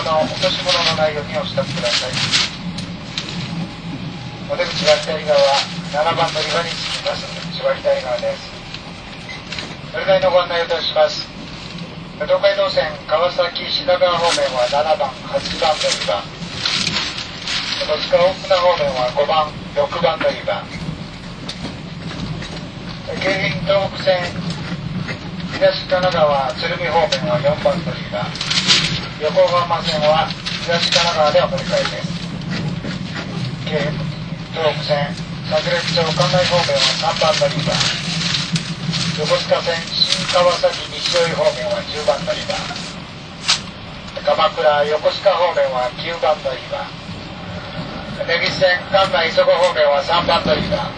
の落とし物のないようにお支度ください。お出口は左側、7番乗り場に着きます。道は左側です。乗り換えのご案内をいたします。東海道線川崎品川方面は7番、8番乗り場。戸塚大船方面は5番、6番乗り場。京浜東北線東神奈川鶴見方面は4番乗り場。横浜線は東神奈川でお乗り換えです。京浜東北線桜木町関内方面は3番乗り場。横須賀線新川崎西尾方面は10番乗り場。鎌倉横須賀方面は9番乗り場。根岸線関内磯子方面は3番乗り場。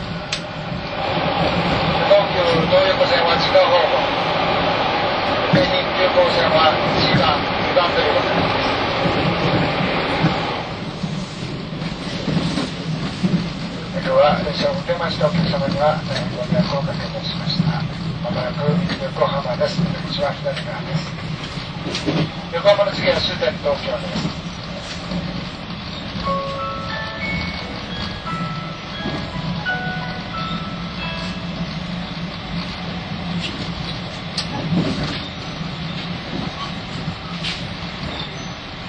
東急東横線は自家訪問。京浜急行線は1番、2番乗り場です。今日は列車を運転待ちのお客様には大変ご迷惑をおかけいたしました。まもなく横浜です。出口は左側です。横浜の次は終点東京です。